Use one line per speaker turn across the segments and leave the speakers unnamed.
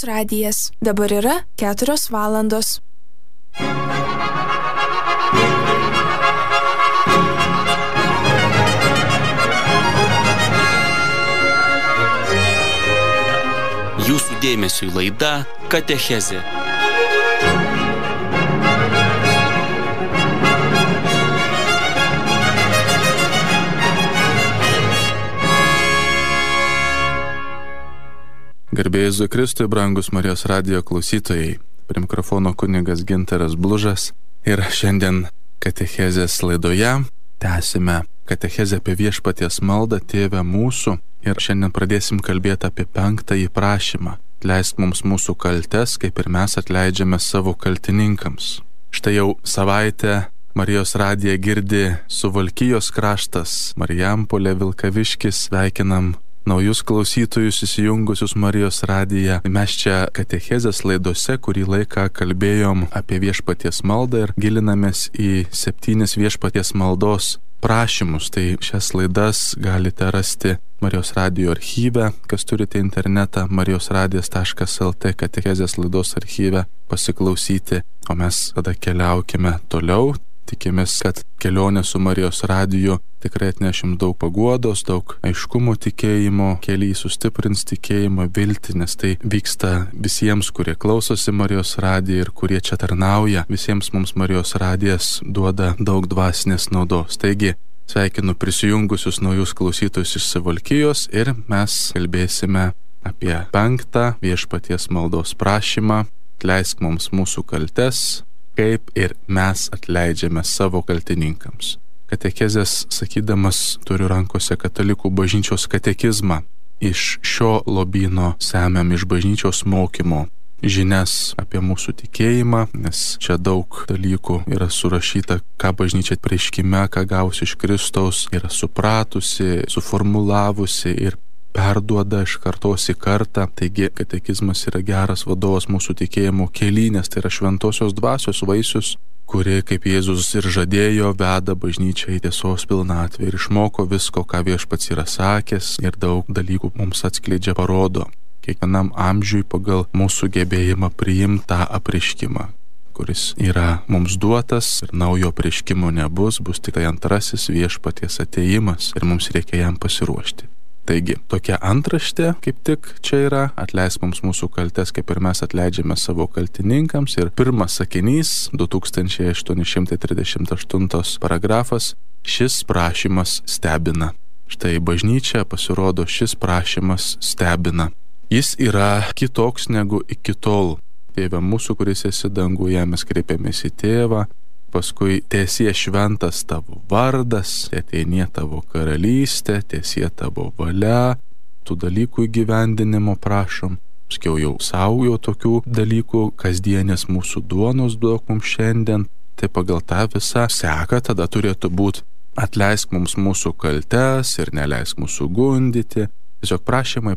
radijas. Dabar yra 4 valandos.
Jūsų dėmesiui laida Katechezė.
Garbė Jėzui Kristui, brangus Marijos radijo klausytojai. Prie mikrofono kunigas Gintaras Blužas ir šiandien Katechezės laidoje tęsime Katechezę apie viešpaties maldą Tėve mūsų ir šiandien pradėsim kalbėti apie 5. prašymą. Atleisk mums mūsų kaltes, kaip ir mes atleidžiame savo kaltininkams. Štai jau savaitę Marijos radiją girdi Suvalkijos kraštas, Marijampolė, Vilkaviškis, sveikinam naujus klausytojus įsijungusius Marijos radiją. Mes čia Katechezės laidose kurį laiką kalbėjom apie viešpaties maldą ir gilinamės į 7 viešpaties maldos prašymus. Tai šias laidas galite rasti Marijos radijo archyve, kas turite internetą marijosradijas.lt Katechezės laidos archyve pasiklausyti. O mes tada keliaukime toliau. Tikimės, kad kelionė su Marijos radiju tikrai atnešim daug paguodos, daug aiškumo tikėjimo, keliai sustiprins tikėjimą, viltį, nes tai vyksta visiems, kurie klausosi Marijos radiją ir kurie čia tarnauja. Visiems mums Marijos radijas duoda daug dvasinės naudos. Taigi, sveikinu prisijungusius naujus klausytojus iš Suvalkijos ir mes kalbėsime apie 5. viešpaties maldos prašymą. Atleisk mums mūsų kaltes, kaip ir mes atleidžiame savo kaltininkams. Katechezės sakydamas turiu rankose Katalikų bažnyčios katekizmą. Iš šio lobyno semiam iš bažnyčios mokymo žinias apie mūsų tikėjimą, nes čia daug dalykų yra surašyta, ką bažnyčia prieškime, ką gausi iš Kristaus, yra supratusi, suformulavusi ir perduoda iš kartos į kartą. Taigi katekizmas yra geras vadovas mūsų tikėjimo kely, nes tai yra šventosios dvasios vaisius, kuri, kaip Jėzus ir žadėjo, veda bažnyčią į tiesos pilnatvę ir išmoko visko, ką viešpats yra sakęs ir daug dalykų mums atskleidžia, parodo. Kiekvienam amžiui pagal mūsų gebėjimą priimti tą apreiškimą, kuris yra mums duotas ir naujo apreiškimo nebus, bus tik tai antrasis viešpaties atėjimas ir mums reikia jam pasiruošti. Taigi, tokia antraštė kaip tik čia yra: atleisk mums mūsų kaltes, kaip ir mes atleidžiame savo kaltininkams. Ir pirmas sakinys, 2838 paragrafas, šis prašymas stebina. Štai bažnyčia, pasirodo, šis prašymas stebina. Jis yra kitoks negu iki tol. Tėve mūsų, kuris esi danguje, mes kreipiamės į Tėvą. Paskui tiesie šventas tavo vardas, ateinie tavo karalystė, tiesie tavo valia, tų dalykų įgyvendinimo prašom. Paskiau jau saugiau tokių dalykų, kasdienės mūsų duonos duok mums šiandien. Tai pagal tą visą seką tada turėtų būti: atleisk mums mūsų kaltes ir neleisk mūsų gundyti. Tiesiog prašymai,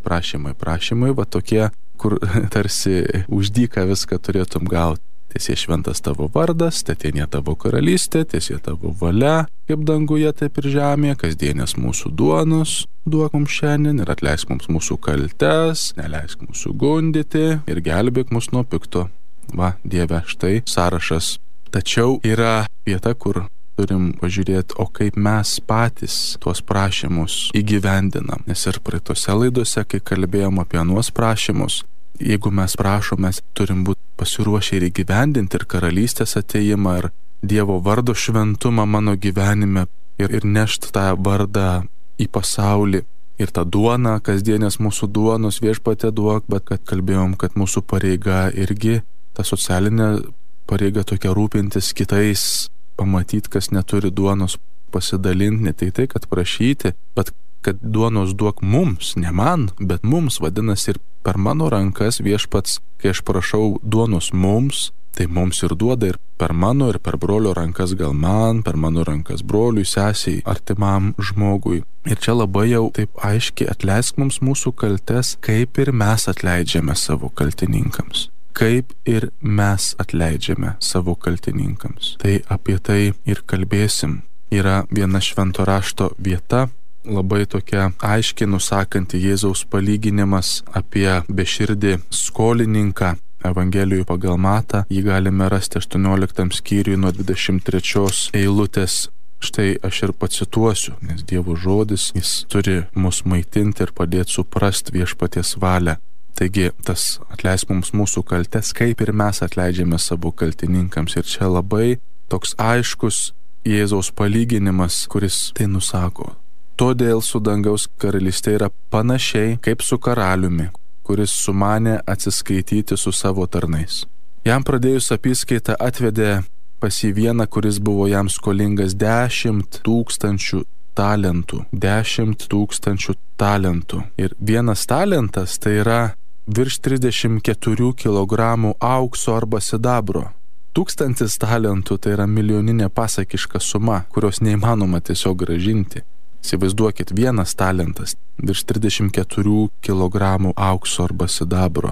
va tokie, kur tarsi už dyką viską turėtum gauti. Tiesie šventas tavo vardas, ateinie tavo karalystė, tiesie tavo valia, kaip danguje, taip ir žemėje, kasdienės mūsų duonos duok mums šiandien ir atleisk mums mūsų kaltes, neleisk mūsų gundyti ir gelbėk mus nuo pikto. Va, Dieve, štai sąrašas. Tačiau yra vieta, kur turim pažiūrėti, o kaip mes patys tuos prašymus įgyvendinam. Nes ir praeitose laidose, kai kalbėjom apie anuos prašymus, jeigu mes prašom, mes turim būti pasiruošę ir įgyvendinti ir karalystės atėjimą, ir Dievo vardo šventumą mano gyvenime, ir nešti tą vardą į pasaulį. Ir tą duoną, kasdienės mūsų duonos viešpatie duok, bet kad kalbėjom, kad mūsų pareiga irgi, ta socialinė pareiga tokia rūpintis kitais, pamatyti, kas neturi duonos, pasidalinti, ne tai, kad prašyti, bet kad duonos duok mums, ne man, bet mums, vadinasi, ir per mano rankas viešpats, kai aš prašau duonos mums, tai mums ir duoda, ir per mano, ir per brolio rankas gal man, per mano rankas broliui, sesiai, artimam žmogui. Ir čia labai jau taip aiškiai: atleisk mums mūsų kaltes, kaip ir mes atleidžiame savo kaltininkams. Kaip ir mes atleidžiame savo kaltininkams. Tai apie tai ir kalbėsim. Yra viena švento rašto vieta, labai tokia aiškiai nusakanti Jėzaus palyginimas apie beširdį skolininką. Evangelijų pagal Matą jį galime rasti 18 skyriui nuo 23 eilutės. Štai aš ir pacituosiu, nes Dievo žodis, jis turi mus maitinti ir padėti suprasti viešpaties valią. Taigi tas atleis mums mūsų kaltes, kaip ir mes atleidžiame savo kaltininkams. Ir čia labai toks aiškus Jėzaus palyginimas, kuris tai nusako. Todėl su dangaus karalystė yra panašiai kaip su karaliumi, kuris sumanė atsiskaityti su savo tarnais. Jam pradėjus apyskaitą atvedė pas jį vieną, kuris buvo jam skolingas 10 000 talentų. 10 000 talentų. Ir vienas talentas tai yra virš 34 kg aukso arba sidabro. 1000 talentų tai yra milijoninė pasakiška suma, kurios neįmanoma tiesiog grąžinti. Įsivaizduokit, vienas talentas virš 34 kg aukso arba sidabro.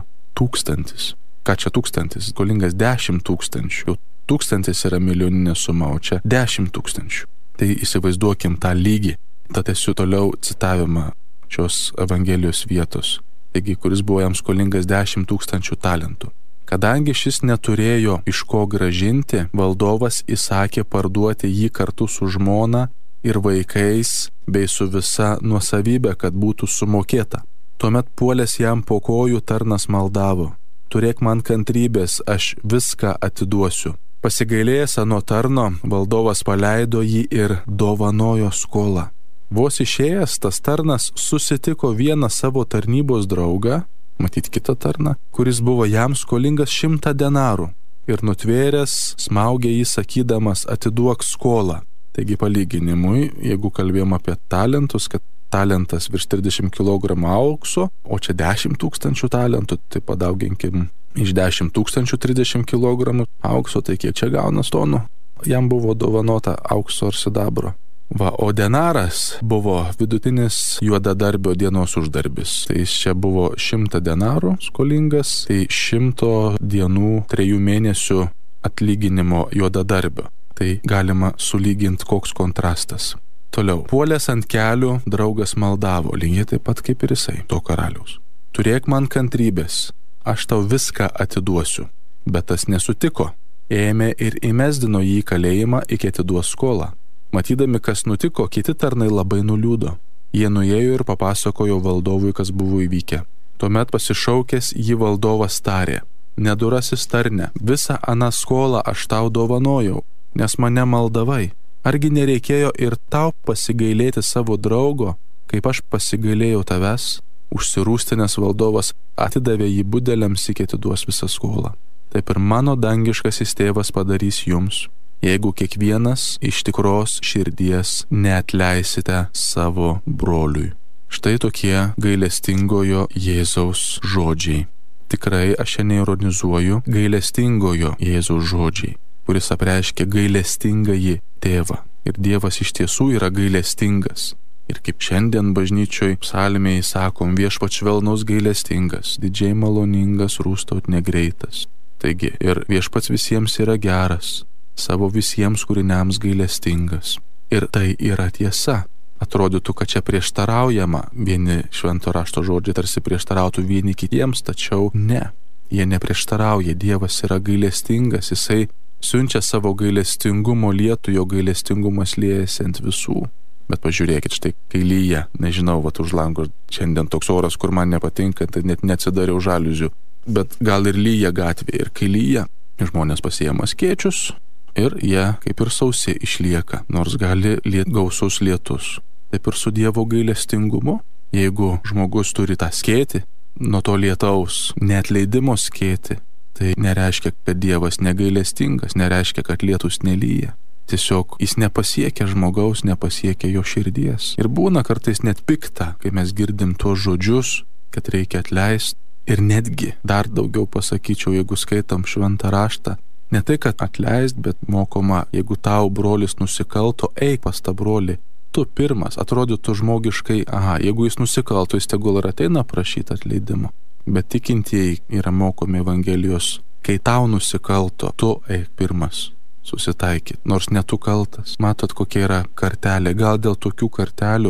1000. Ką čia 1000? Skolingas 10 000. 1000 yra milijoninė suma, o čia 10 000. Tai įsivaizduokim tą lygį. Tad esu toliau citavimą šios Evangelijos vietos. Taigi, kuris buvo jam skolingas 10 000 talentų. Kadangi šis neturėjo iš ko grąžinti, valdovas įsakė parduoti jį kartu su žmona ir vaikais bei su visa nuosavybė, kad būtų sumokėta. Tuomet puolęs jam po kojų tarnas maldavo: turėk man kantrybės, aš viską atiduosiu. Pasigailėjęs ano tarno, valdovas paleido jį ir dovanojo skolą. Vos išėjęs, tas tarnas susitiko vieną savo tarnybos draugą, matyt kitą tarną, kuris buvo jam skolingas 100 denarų, ir nutvėręs smaugė jį sakydamas: atiduok skolą. Taigi palyginimui, jeigu kalbėjom apie talentus, kad talentas virš 30 kg aukso, o čia 10 000 talentų, tai padauginkim iš 10 000 30 kg aukso, tai kiek čia gaunas tonų jam buvo dovanota aukso ar sidabro. Va, o denaras buvo vidutinis juodadarbio dienos uždarbis. Tai jis čia buvo 100 denarų skolingas, tai 100 dienų 3 mėnesių atlyginimo juodadarbio. Tai galima sulyginti, koks kontrastas. Toliau. Puolęs ant kelių, draugas maldavo, lygiai taip pat kaip ir jisai, to karaliaus: turėk man kantrybės, aš tau viską atiduosiu. Bet tas nesutiko. Ėmė ir įmesdino jį į kalėjimą iki atiduos skolą. Matydami, kas nutiko, kiti tarnai labai nuliūdo. Jie nuėjo ir papasakojo valdovui, kas buvo įvykę. Tuomet pasišaukęs jį valdovas tarė: nedurasis tarne, visą aną skolą aš tau dovanojau, nes mane maldavai. Argi nereikėjo ir tau pasigailėti savo draugo, kaip aš pasigailėjau tavęs? Užsirūstinęs valdovas atidavė jį budeliams iki atiduos visą skolą. Taip ir mano dangiškasis tėvas padarys jums, jeigu kiekvienas iš tikros širdies neatleisite savo broliui. Štai tokie gailestingojo Jėzaus žodžiai. Tikrai aš čia neironizuoju, gailestingojo Jėzaus žodžiai, kuris apreiškia gailestingąjį tėvą. Ir Dievas iš tiesų yra gailestingas. Ir kaip šiandien bažnyčioj psalmėje sakom, viešpats švelnus gailestingas, didžiai maloningas, rūstaut negreitas. Taigi ir viešpats visiems yra geras, savo visiems kūriniams gailestingas. Ir tai yra tiesa. Atrodytų, kad čia prieštaraujama, vieni švento rašto žodžiai tarsi prieštarautų vieni kitiems, tačiau ne. Jie neprieštarauja, Dievas yra gailestingas, jisai siunčia savo gailestingumo lietų, jo gailestingumas liejasi ant visų. Bet pažiūrėkit, štai kai lyja, nežinau, už lango šiandien toks oras, kur man nepatinka, tai net neatsidariau žaliuzių, bet gal ir lyja gatvėje. Ir kai lyja, žmonės pasiėma skėčius ir jie kaip ir sausi išlieka, nors gali gausus lietus. Taip ir su Dievo gailestingumu, jeigu žmogus turi tą skėtį, nuo to lietaus neatleidimo skėtį, tai nereiškia, kad Dievas negailestingas, nereiškia, kad lietus nelyja. Tiesiog jis nepasiekia žmogaus, nepasiekia jo širdies. Ir būna kartais net pikta, kai mes girdim tuos žodžius, kad reikia atleisti. Ir netgi dar daugiau pasakyčiau, jeigu skaitam šventą raštą, ne tai, kad atleist, bet mokoma, jeigu tau brolis nusikalto, eik pas tą brolį. Tu pirmas, atrodytų žmogiškai, jeigu jis nusikalto, jis tegul ir ateina prašyti atleidimo. Bet tikintieji yra mokomi Evangelijos, kai tau nusikalto, tu eik pirmas. Susitaikyt, nors ne tu kaltas. Matot, kokia yra kartelė. Gal dėl tokių kartelių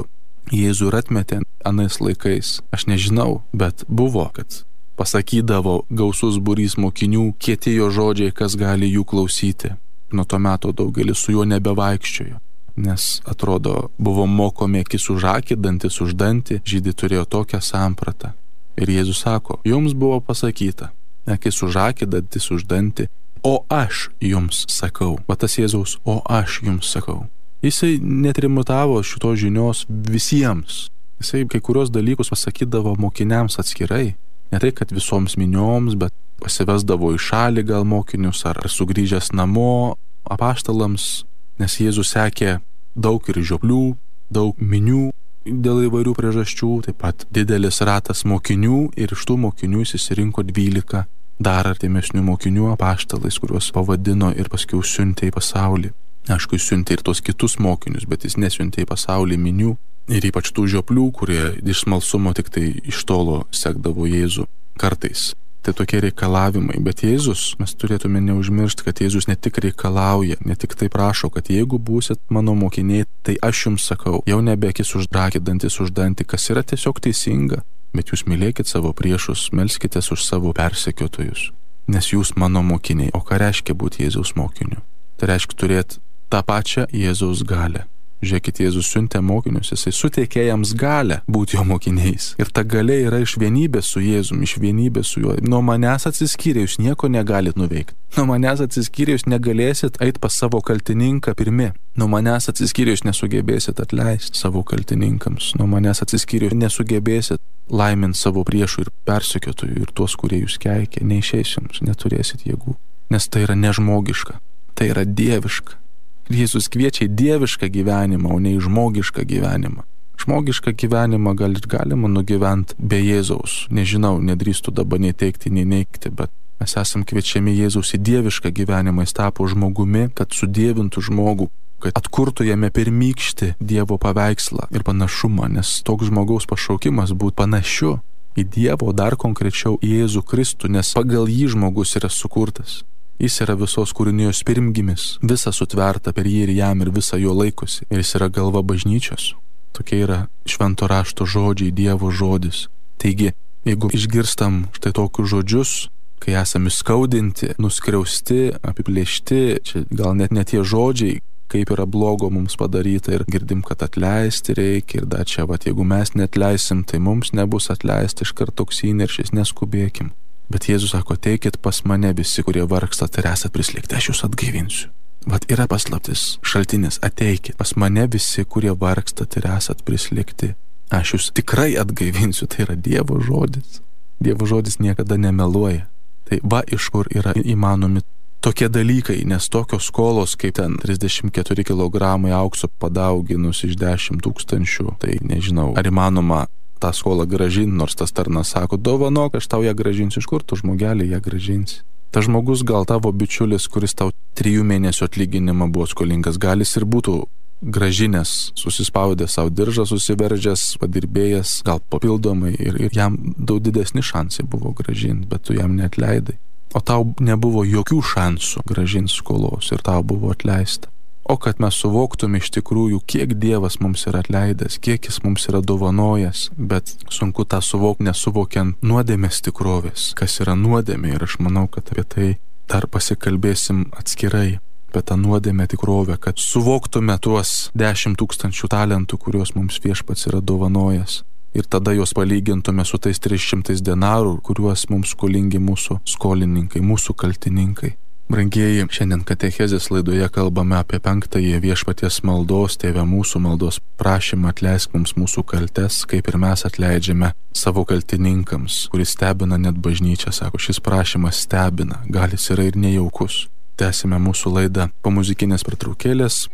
Jėzų ir atmetė anais laikais. Aš nežinau, bet buvo, kad pasakydavo gausus būrys mokinių, kieti jo žodžiai, kas gali jų klausyti. Nuo to meto daugelis su juo nebevaikščiojo, nes atrodo buvo mokomi akis už akį, dantis už dantį, žydai turėjo tokią sampratą. Ir Jėzus sako, jums buvo pasakyta, akis už akį, dantis už dantį, o aš jums sakau. Va tas Jėzaus, o aš jums sakau. Jisai netrimutavo šitos žinios visiems. Jisai kai kurios dalykus pasakydavo mokiniams atskirai. Ne tai, kad visoms minioms, bet pasivesdavo į šalį gal mokinius ar sugrįžęs namo apaštalams, nes Jėzus sekė daug ir žioplių, daug minių dėl įvairių priežasčių, taip pat didelis ratas mokinių ir iš tų mokinių susirinko 12 dar artimesnių mokinių apaštalais, kuriuos pavadino ir paskui siuntė į pasaulį. Aišku, jis siuntė ir tos kitus mokinius, bet jis nesiuntė į pasaulį minių ir ypač tų žioplių, kurie iš smalsumo tik tai iš tolo sekdavo Jėzų kartais. Tai tokie reikalavimai, bet Jėzus, mes turėtume neužmiršti, kad Jėzus ne tik reikalauja, ne tik tai prašo, kad jeigu būsit mano mokiniai, tai aš jums sakau, jau nebe akis už akį, dantis už dantį, kas yra tiesiog teisinga, bet jūs mylėkit savo priešus, melskitės už savo persekiotojus, nes jūs mano mokiniai. O ką reiškia būti Jėzaus mokiniu? Tai reiškia turėti tą pačią Jėzaus galią. Žiūrėkit, Jėzus siuntė mokinius, jisai suteikė jiems galę būti jo mokiniais. Ir ta galia yra iš vienybės su Jėzumi, iš vienybės su juo. Nuo manęs atsiskyrę jūs nieko negalit nuveikti. Nuo manęs atsiskyrę jūs negalėsit eiti pas savo kaltininką pirmi. Nuo manęs atsiskyrę jūs nesugebėsit atleisti savo kaltininkams. Nuo manęs atsiskyrę jūs nesugebėsit laiminti savo priešų ir persekiotojų ir tuos, kurie jūs keikė. Neišeis jums, neturėsit jėgų. Nes tai yra nežmogiška, tai yra dieviška. Jėzus kviečia į dievišką gyvenimą, o ne į žmogišką gyvenimą. Žmogišką gyvenimą gal ir galima nugyventi be Jėzaus. Nežinau, nedrįstu dabar nei teikti, nei neigti, bet mes esam kviečiami Jėzaus į dievišką gyvenimą. Jis tapo žmogumi, kad sudievintų žmogų, kad atkurtų jame pirmykštį Dievo paveikslą ir panašumą, nes toks žmogaus pašaukimas būti panašiu į Dievo, dar konkrečiau į Jėzų Kristų, nes pagal jį žmogus yra sukurtas. Jis yra visos kūrinijos pirmgimis, visa sutverta per jį ir jam ir visa jo laikosi. Ir jis yra galva bažnyčios. Tokie yra švento rašto žodžiai, Dievo žodis. Taigi, jeigu išgirstam štai tokius žodžius, kai esame skaudinti, nuskriausti, apiplėšti, čia gal net ne tie žodžiai, kaip yra blogo mums padaryta ir girdim, kad atleisti reikia ir dar čia, jeigu mes neatleisim, tai mums nebus atleisti, iškart toks įniršis, neskubėkim. Bet Jėzus sako, teikit pas mane visi, kurie vargstat ir esat prislėgti, aš jūs atgaivinsiu. Yra paslaptis, šaltinis, ateikit pas mane visi, kurie vargstat ir esat prislėgti, aš jūs tikrai atgaivinsiu, tai yra Dievo žodis. Dievo žodis niekada nemeluoja. Tai iš kur yra įmanomi tokie dalykai, nes tokios skolos kaip ten 34 kg aukso padauginus iš 10 000, tai nežinau, ar įmanoma tą skolą gražinti, nors tas tarnas sako, dovanok, aš tau ją gražinsiu, iš kur tu žmogelį ją gražinsi. Ta žmogus gal tavo bičiulis, kuris tau 3 mėnesių atlyginimą buvo skolingas, gal jis ir būtų gražinęs, susispaudęs savo diržą, susiveržęs, padirbėjęs, gal papildomai ir jam daug didesni šansai buvo gražinti, bet tu jam neatleidai. O tau nebuvo jokių šansų gražinti skolos ir tau buvo atleista. O kad mes suvoktume iš tikrųjų, kiek Dievas mums yra atleidęs, kiek Jis mums yra dovanojęs, bet sunku tą suvokti nesuvokiant nuodėmės tikrovės, kas yra nuodėmė, ir aš manau, kad apie tai dar pasikalbėsim atskirai, apie tą nuodėmę tikrovę, kad suvoktume tuos 10 000 talentų, kuriuos mums Viešpats yra dovanojęs. Ir tada juos palygintume su tais 300 denarų, kuriuos mums skolingi mūsų skolininkai, mūsų kaltininkai. Brangieji, šiandien katechezės laidoje kalbame apie 5-ąjį Viešpaties maldos, Tėve mūsų maldos prašymą, atleisk mums mūsų kaltes, kaip ir mes atleidžiame savo kaltininkams, kuris stebina net bažnyčią, sako, šis prašymas stebina, gal jis yra ir nejaukus. Tęsime mūsų laidą po muzikinės pertraukėlės.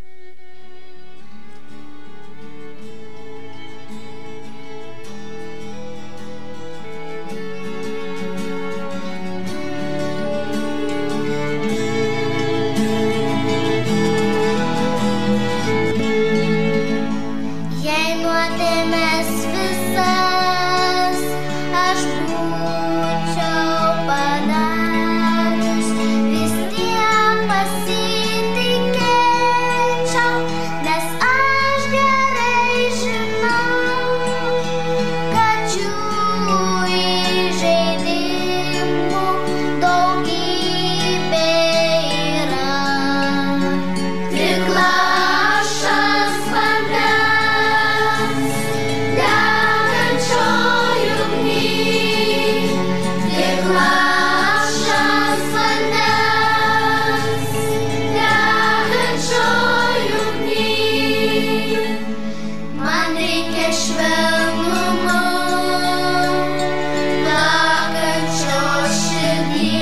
Vis tiek pasitikėčiau.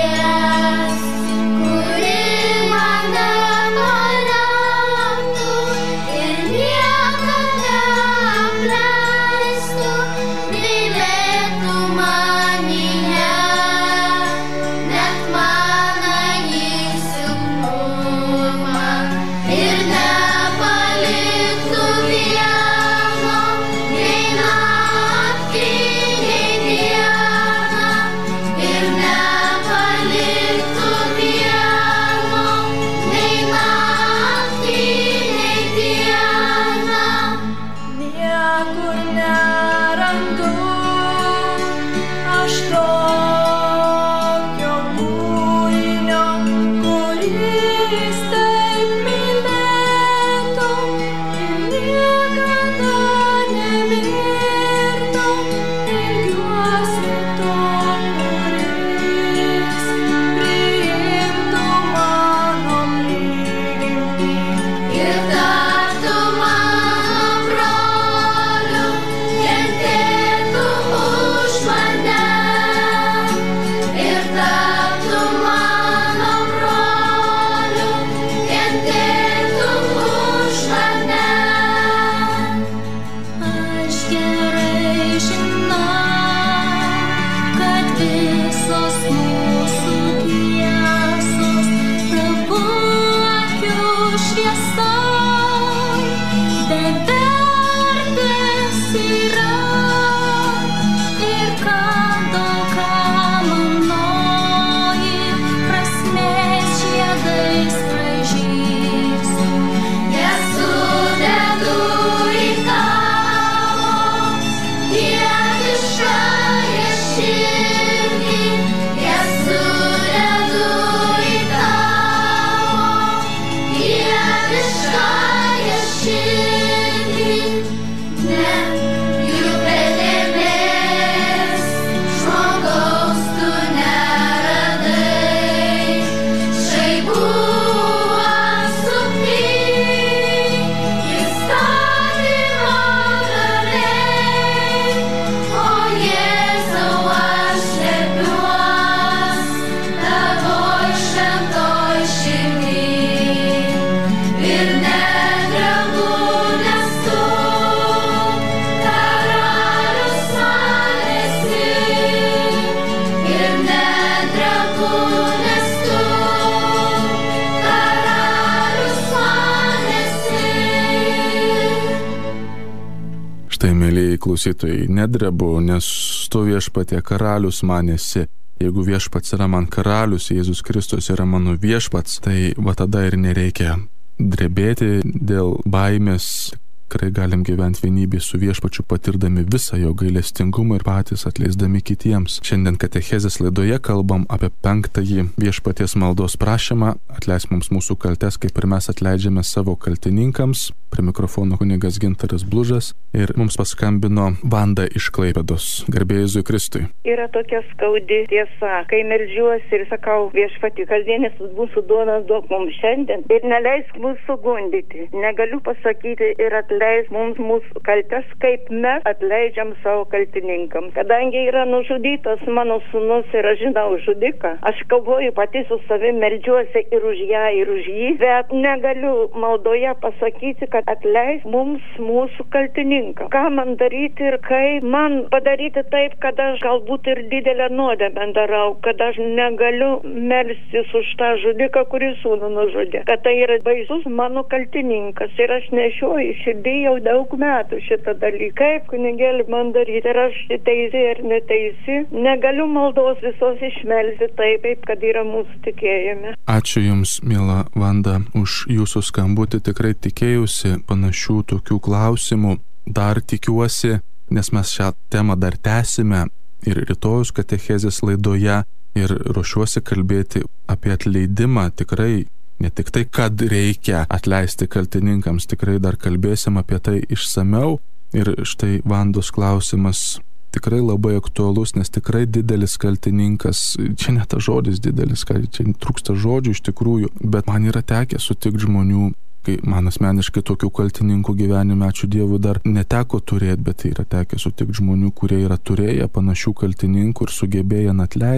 Štai, mėlyjei klausytojai, nedrebu, nes tu viešpatie karalius man esi. Jeigu viešpats yra man karalius, Jėzus Kristus yra mano viešpats, tai va tada ir nereikia drebėti dėl baimės. Tikrai galim gyventi vienybėje su viešpačiu, patirdami visą jo gailestingumą ir patys atleisdami kitiems. Šiandien katechezės laidoje kalbam apie 5-ąjį viešpaties maldos prašymą. Atleisk mums mūsų kaltes, kaip ir mes atleidžiame savo kaltininkams. Prie mikrofono kunigas Gintaras Blužas ir mums paskambino Vanda iš Klaipėdos. Garbė Jėzui Kristui.
Yra tokia skaudi tiesa, kai meldžiuosi ir sakau viešpatį, kasdienis mūsų duonas duok mums šiandien ir neleisk mūsų gundyti. Negaliu pasakyti ir atleisk mums mūsų kaltes, kaip mes atleidžiam savo kaltininkams. Kadangi yra nužudytas mano sūnus ir aš žinau žudiką, aš kovoju pati su savim, meldžiuosi ir už ją, ir už jį, bet negaliu maldoje pasakyti, kad atleis mums mūsų kaltininką. Ką man daryti ir kaip man padaryti taip, kad aš galbūt ir didelę nuodėmę darau, kad aš negaliu melstis už tą žudiką, kuris sūnų nužudė. Kad tai yra baisus mano kaltininkas ir aš nešioju širdį jau daug metų šitą dalyką. Kaip, kunigėli, man daryti? Ir aš teisi ar neteisi? Negaliu maldos visos išmelsti taip, kad yra mūsų tikėjime.
Ačiū Jums, miela Vanda, už Jūsų skambutį. Tikrai tikėjusi panašių tokių klausimų. Dar tikiuosi, nes mes šią temą dar tęsime ir rytojus katechezės laidoje ir ruošiuosi kalbėti apie atleidimą. Tikrai ne tik tai, kad reikia atleisti kaltininkams, tikrai dar kalbėsim apie tai išsameu. Ir štai Vandos klausimas tikrai labai aktualus, nes tikrai didelis kaltininkas, čia ne tas žodis didelis, čia trūksta žodžių iš tikrųjų, bet man yra tekę sutikti žmonių, kai man asmeniškai tokių kaltininkų gyvenime, ačiū Dievui, dar neteko turėti, bet yra tekę sutikti žmonių, kurie yra turėję panašių kaltininkų ir sugebėję atleisti.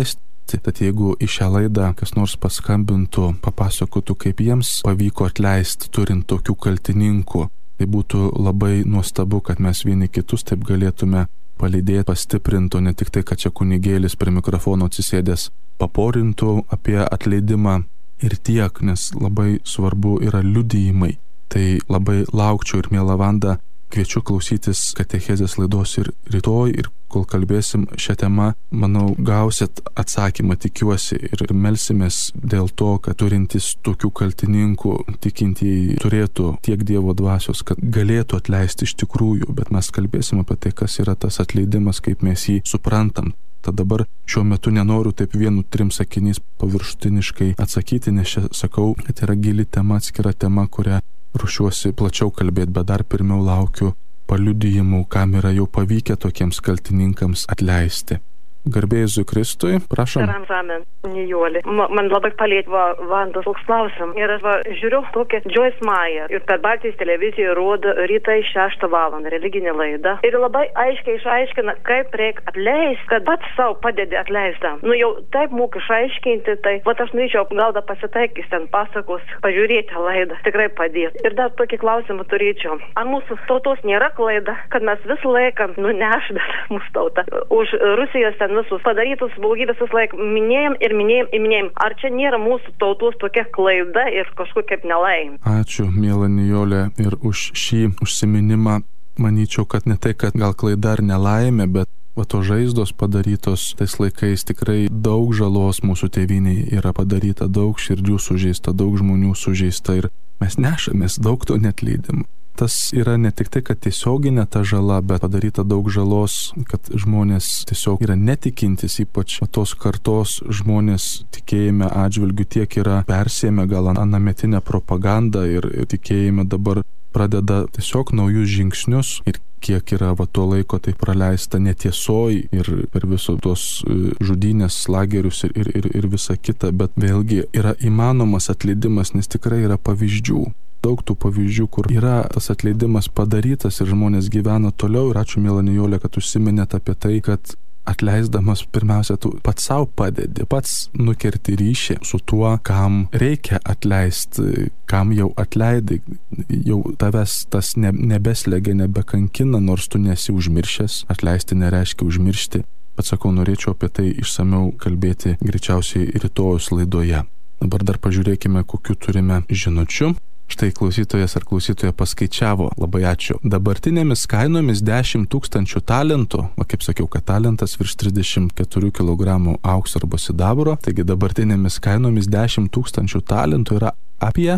atleisti. Tad jeigu į šią laidą kas nors paskambintų, papasakotų, kaip jiems pavyko atleisti turint tokių kaltininkų, tai būtų labai nuostabu, kad mes vieni kitus taip galėtume palydėti, pastiprinti, o ne tik tai, kad čia kunigėlis prie mikrofono atsisėdęs paporintų apie atleidimą ir tiek, nes labai svarbu yra liudijimai. Tai labai laukčiau ir miela Vanda, kviečiu klausytis katechezės laidos ir rytoj, ir kol kalbėsim šią temą, manau, gausit atsakymą, tikiuosi, ir melsimės dėl to, kad turintys tokių kaltininkų tikintieji turėtų tiek Dievo dvasios, kad galėtų atleisti iš tikrųjų, bet mes kalbėsim apie tai, kas yra tas atleidimas, kaip mes jį suprantam. Tad dabar šiuo metu nenoriu taip 1-3 sakiniais paviršutiniškai atsakyti, nes čia sakau, kad yra gili tema, atskira tema, kurią ruošiuosi plačiau kalbėti, bet dar pirmiau laukiu paliudijimų, kam yra jau pavykę tokiems kaltininkams atleisti. Garbė Jėzui Kristui, prašom.
Amen. Nijolė. Man labai palėtė Vandos toks klausim. Ir aš žiūriu tokią Joyce Meyer. Ir per Baltijos televiziją rodo rytai 6 valandą religinę laidą. Ir labai aiškiai išaiškina, kaip reikia atleisti, kad pats savo padedi atleistam. Jau taip moku išaiškinti, tai aš norėčiau gal da pasitaikys ten pasakos, pažiūrėti laidą, tikrai padėti. Ir dar tokį klausimą turėčiau. Ar mūsų tautos nėra klaida, kad mes visą laiką nunešdame mūsų tautą už Rusijos visus padarytus blogybės vis laik minėjom. Ar čia nėra mūsų tautos tokia klaida ir kažkur kaip nelaimė?
Ačiū, miela Nijolė, ir už šį užsiminimą. Manyčiau, kad ne tai, kad gal klaida ar nelaimė, bet to žaizdos padarytos tais laikais tikrai daug žalos mūsų tėvynei yra padaryta, daug širdžių sužeista, daug žmonių sužeista ir mes nešamės daug to neatleidimo. Tas yra ne tik tai, kad tiesioginė ta žala, bet padaryta daug žalos, kad žmonės tiesiog yra netikintis, ypač tos kartos žmonės tikėjime atžvilgių tiek yra persėmę gal anametinę propagandą ir tikėjime dabar pradeda tiesiog naujus žingsnius ir kiek yra tuo laiko tai praleista netiesoj ir per viso tos žudynės, lagerius ir visa kita, bet vėlgi yra įmanomas atleidimas, nes tikrai yra pavyzdžių. Daug tų pavyzdžių, kur yra tas atleidimas padarytas ir žmonės gyvena toliau. Ir ačiū, miela Nijolė, kad užsiminėt apie tai, kad atleisdamas pirmiausia, tu pats savo padedi, pats nukerti ryšį su tuo, kam reikia atleisti, kam jau atleidai, jau tavęs tas nebeslegia, nebekankina, nors tu nesi užmiršęs. Atleisti nereiškia užmiršti. Pats sakau, norėčiau apie tai išsamiau kalbėti greičiausiai rytojus laidoje. Dabar dar pažiūrėkime, kokiu turime žinučių. Štai klausytojas ar klausytoja paskaičiavo, labai ačiū. Dabartinėmis kainomis 10 000 talentų, o kaip sakiau, kad talentas virš 34 kg aukso arba sidabro, taigi dabartinėmis kainomis 10 000 talentų yra apie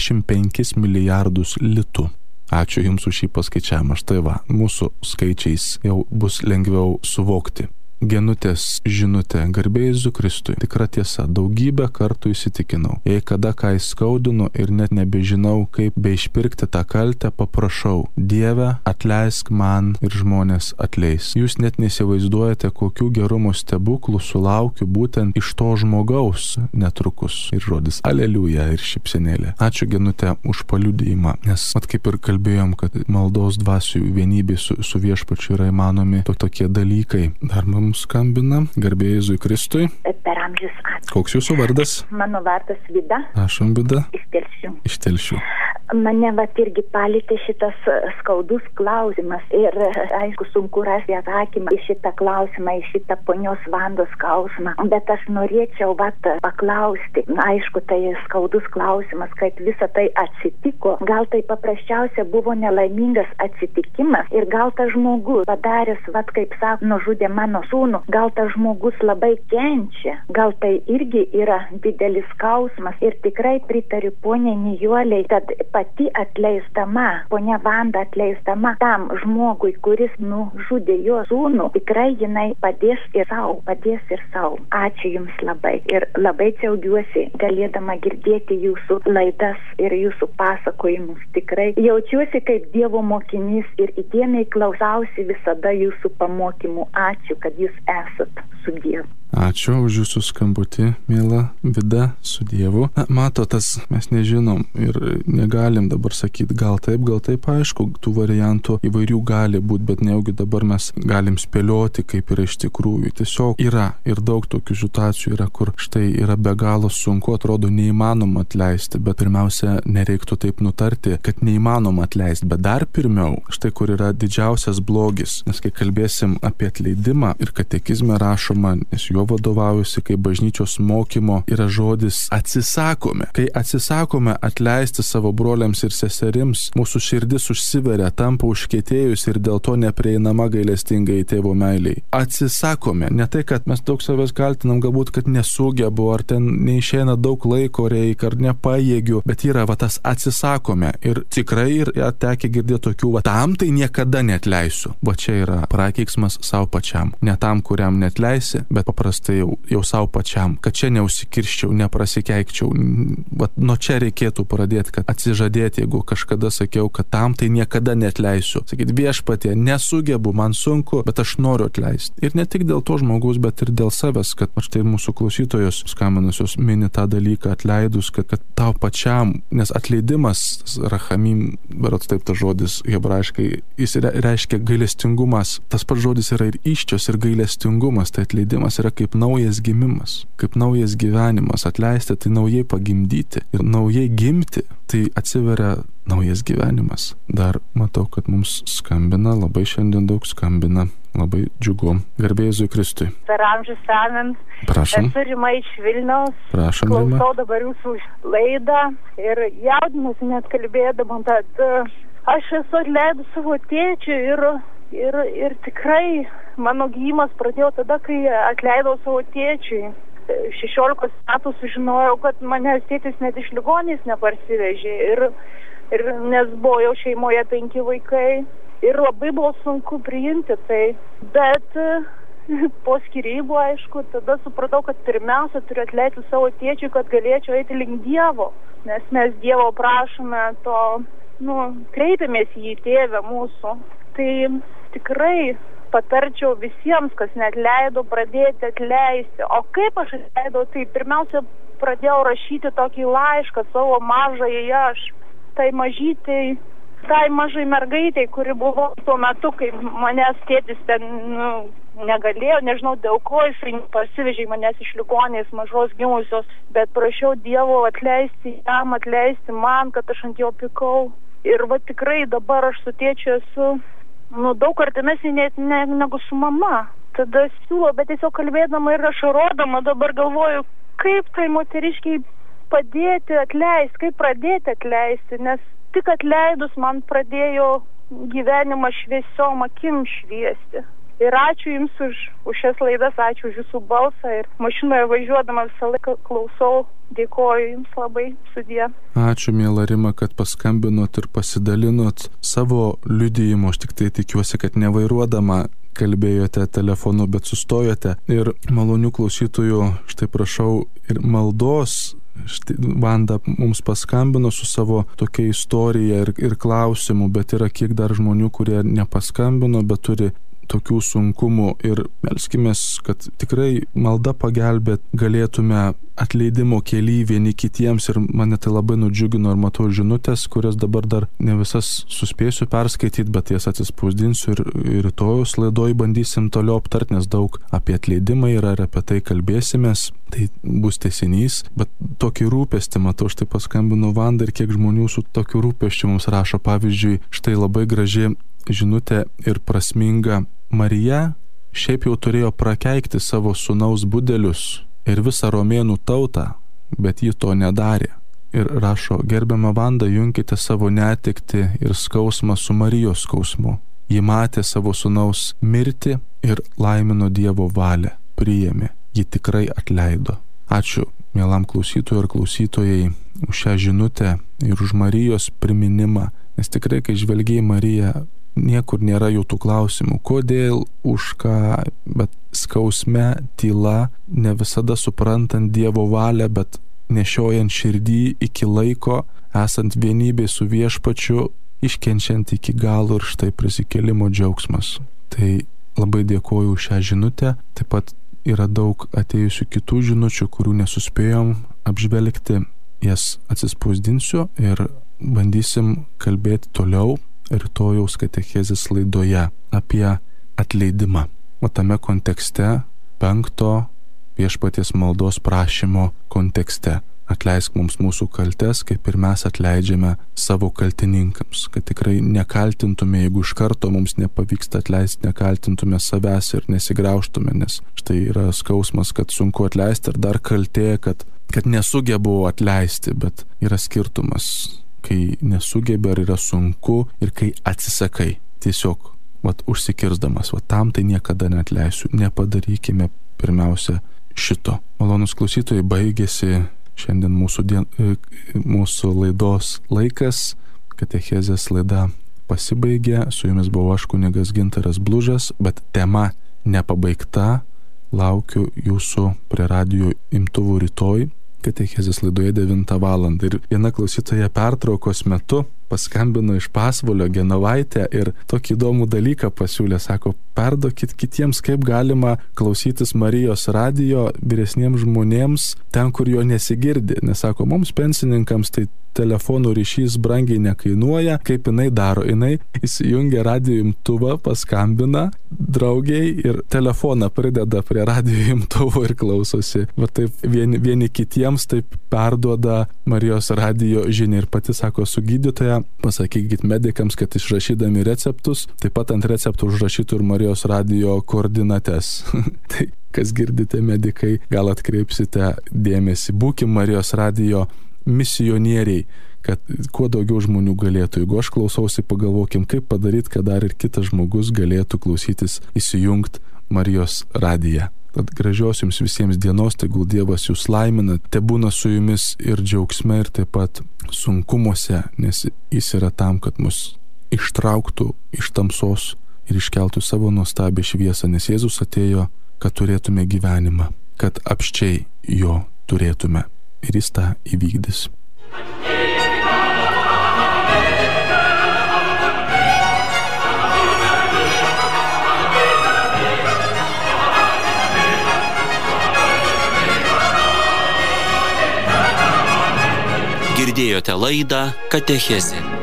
25 milijardus litų. Ačiū Jums už šį paskaičiavimą. Štai mūsų skaičiais jau bus lengviau suvokti. Genutės žinutė, garbė Jėzui Kristui, tikra tiesa, daugybę kartų įsitikinau. Jei kada ką įskaudinu ir net nebežinau, kaip beišpirkti tą kaltę, paprašau, Dieve, atleisk man ir žmonės atleis. Jūs net neįsivaizduojate, kokių gerumo stebuklų sulaukiu būtent iš to žmogaus netrukus. Ir žodis aleliuja ir šypsenėlė. Ačiū Genutė už paliudijimą, nes kaip ir kalbėjom, kad maldos dvasių vienybė su viešpačiu yra įmanomi tokie dalykai. Dar mums skambina, garbė Jėzui Kristui.
Per amžius ačiū.
Koks jūsų vardas?
Mano vardas Vida.
Prašom, Vida.
Iš
Telšių.
Mane irgi palėtė šitas skaudus klausimas ir aišku sunku rasti atsakymą į šitą klausimą, į šitą ponios Vandos klausimą, bet aš norėčiau paklausti, aišku tai skaudus klausimas, kaip visa tai atsitiko, gal tai paprasčiausia buvo nelaimingas atsitikimas ir gal tas žmogus padaręs, kaip sako, nužudė mano sūnų, gal tas žmogus labai kenčia, gal tai irgi yra didelis skausmas ir tikrai pritariu poniai Nijolei, kad pati atleisdama, ponia Vanda atleisdama tam žmogui, kuris nužudė jo sūnų, tikrai jinai padės ir sau. Ačiū Jums labai ir labai džiaugiuosi galėdama girdėti Jūsų laidas ir Jūsų pasakojimus. Tikrai jaučiuosi kaip Dievo mokinys ir įdėmiai klausausi visada Jūsų pamokymų. Ačiū, kad Jūs esat su Dievu.
Ačiū už jūsų skambutį, miela Vida, su Dievu. Matotas, mes nežinom ir negalim dabar sakyti, gal taip, aišku, tų variantų įvairių gali būti, bet nejaugi dabar mes galim spėlioti, kaip yra iš tikrųjų. Tiesiog yra ir daug tokių situacijų yra, kur štai yra be galo sunku, atrodo neįmanoma atleisti, bet pirmiausia, nereiktų taip nutarti, kad neįmanoma atleisti, bet dar pirmiau, štai kur yra didžiausias blogis, nes kai kalbėsim apie atleidimą ir katekizme rašoma, nes jo vadovaujusi kaip bažnyčios mokymo yra žodis atsisakome. Kai atsisakome atleisti savo broliams ir seserims, mūsų širdis užsiveria, tampa užkietėjus ir dėl to neprieinama gailestingai tėvo meiliai. Atsisakome. Ne tai, kad mes daug savęs kaltinam, galbūt, kad nesugebu, ar ten neišeina daug laiko reikia, ar nepajėgiu, bet yra tas atsisakome. Ir tikrai ir tekę girdėti tokių, tam tai niekada neatleisiu. Va čia yra prakeiksmas savo pačiam. Ne tam, kuriam neatleisi, bet paprastai jau savo pačiam, kad čia neužsikirščiau, neprasikeikčiau. Nuo čia reikėtų pradėti, kad atsižadėti, jeigu kažkada sakiau, kad tam tai niekada neatleisiu. Sakyti, viešpatie, nesugebu, man sunku, bet aš noriu atleisti. Ir ne tik dėl to žmogaus, bet ir dėl savęs, kad štai mūsų klausytojos skambinusios mini tą dalyką atleidus, kad tau pačiam, nes atleidimas, rachamim, berods taip tas žodis hebrajiškai, jis reiškia gailestingumas. Tas pats žodis yra ir iščios, ir gailestingumas. Tai atleidimas yra kaip naujas gimimas, kaip naujas gyvenimas. Atleisti tai naujai pagimdyti ir naujai gimti, tai atsiveria naujas gyvenimas. Dar matau, kad mums skambina, labai šiandien daug skambina, labai džiugu. Garbė Jėzui Kristui.
Per amžius senant.
Prašom.
Esu Rima iš Vilniaus.
Prašom, Rima.
Klausau dabar jūsų laidą ir jaudinuosi net kalbėdama, kad aš esu atleidus savo tėčiui ir tikrai mano gyjimas pradėjo tada, kai atleidau savo tėčiui. 16 metų sužinojau, kad manęs tėtis net iš ligonės neparsivežė ir nes buvo jau šeimoje 5 vaikai ir labai buvo sunku priimti tai, bet po skyrybų, aišku, tada supratau, kad pirmiausia turiu atleisti savo tėčiui, kad galėčiau eiti link Dievo, nes mes Dievo prašome to, kreipiamės į tėvę mūsų. Tai tikrai patarčiau visiems, kas neatleido, pradėti atleisti. O kaip aš atleidau, tai pirmiausia pradėjau rašyti tokį laišką savo mažai aš, tai mažai mergaitei, kuri buvo tuo metu, kai manęs tėtis ten negalėjo, nežinau dėl ko, jisai pasivežė manęs iš ligonės mažos gimusios, bet prašiau Dievo atleisti jam, atleisti man, kad aš ant jo pykau. Ir tikrai dabar aš su tėčiu esu daug artimesnė net negu su mama. Tada siūlau, bet tiesiog kalbėdama ir ašarodama dabar galvoju, kaip tai moteriškiai padėti atleisti, kaip pradėti atleisti, nes tik atleidus man pradėjo gyvenimą šviesiom akim šviesti. Ir ačiū Jums už šias laidas, ačiū už Jūsų balsą ir mašinoje važiuodama visą laiką klausau. Dėkoju Jums labai, sudie.
Ačiū, miela Rima, kad paskambinot ir pasidalinot savo liudijimu. Aš tik tai tikiuosi, kad nevairuodama kalbėjote telefonu, bet sustojote. Ir malonių klausytojų, štai prašau, ir maldos. Štai Vanda mums paskambino su savo tokia istorija ir klausimu, bet yra kiek dar žmonių, kurie nepaskambino, bet turi tokių sunkumų ir melskimės, kad tikrai malda pagelbėt galėtume atleidimo kely vieni kitiems ir mane tai labai nudžiugino ir matau žinutės, kurias dabar dar ne visas suspėsiu perskaityti, bet jas atsispausdinsiu ir rytojus laidoj bandysim toliau aptart, nes daug apie atleidimą yra ir apie tai kalbėsimės, tai bus tęsinys, bet tokį rūpestį matau, štai paskambino Vanda ir kiek žmonių su tokiu rūpesčiu mums rašo, pavyzdžiui, štai labai graži žinutė ir prasminga. Marija šiaip jau turėjo prakeikti savo sūnaus budelius ir visą romėnų tautą, bet ji to nedarė. Ir rašo, gerbiama Vanda, junkite savo netekti ir skausmą su Marijos skausmu. Ji matė savo sūnaus mirtį ir laimino Dievo valią, priėmė, ji tikrai atleido. Ačiū mielam klausytojui ir klausytojai už šią žinutę ir už Marijos priminimą, nes tikrai, kai žvelgiai Mariją, niekur nėra jau tų klausimų, kodėl, už ką, bet skausme, tyla, ne visada suprantant Dievo valią, bet nešiojant širdį iki laiko, esant vienybėj su viešpačiu, iškenčiant iki galo ir štai prisikėlimo džiaugsmas. Tai labai dėkoju už šią žinutę, taip pat yra daug atėjusių kitų žinučių, kurių nesuspėjom apžvelgti. Jas atsispausdinsiu ir bandysim kalbėti toliau rytojaus katechezės laidoje apie atleidimą. O tame kontekste 5 viešpaties maldos prašymo kontekste. Atleisk mums mūsų kaltes, kaip ir mes atleidžiame savo kaltininkams. Kad tikrai nekaltintume, jeigu iš karto mums nepavyksta atleisti, nekaltintume savęs ir nesigraužtume, nes štai yra skausmas, kad sunku atleisti ir dar kaltė, kad nesugebu atleisti, bet yra skirtumas, kai nesugebi ar yra sunku ir kai atsisakai. Tiesiog, užsikirsdamas, tam tai niekada neatleisiu. Nepadarykime pirmiausia šito. Malonus klausytojai, baigėsi šiandien mūsų laidos laikas. Katechezės laida pasibaigė. Su jumis buvau aš, kunigas Gintaras Blužas, bet tema nepabaigta. Laukiu jūsų prie radijo imtuvų rytoj. Katechezės laidoje 9 valandą. Ir viena klausytoja pertraukos metu paskambino iš Pasvalio Genovaitę ir tokį įdomų dalyką pasiūlė. Sako, perduokit kitiems, kaip galima klausytis Marijos radijo vyresniems žmonėms ten, kur jo nesigirdi. Nes sako, mums pensininkams tai telefonų ryšys brangiai nekainuoja. Kaip jinai daro? Jinai įsijungia radijo imtuvą, paskambina draugiai ir telefoną prideda prie radijo imtuvo ir klausosi. Va taip vieni kitiems taip perduoda Marijos radijo žinią. Ir pati sako, su gydytoja pasakykit medikams, kad išrašydami receptus, taip pat ant receptų užrašytų ir Marijos radijo koordinates. Tai kas girdite medikai, gal atkreipsite dėmesį. Būkim Marijos radijo misionieriai, kad kuo daugiau žmonių galėtų. Jeigu aš klausausi, pagalvokim, kaip padaryti, kad dar ir kitas žmogus galėtų klausytis, įsijungti Marijos radiją. Tad gražios jums visiems dienos, tegul Dievas jūs laimina, tebūna su jumis ir džiaugsme, ir taip pat sunkumuose, nes jis yra tam, kad mus ištrauktų iš tamsos ir iškeltų savo nuostabią šviesą, nes Jėzus atėjo, kad turėtume gyvenimą, kad apsčiai jo turėtume. Ir jis tą įvykdys.
Girdėjote laidą Katechezė.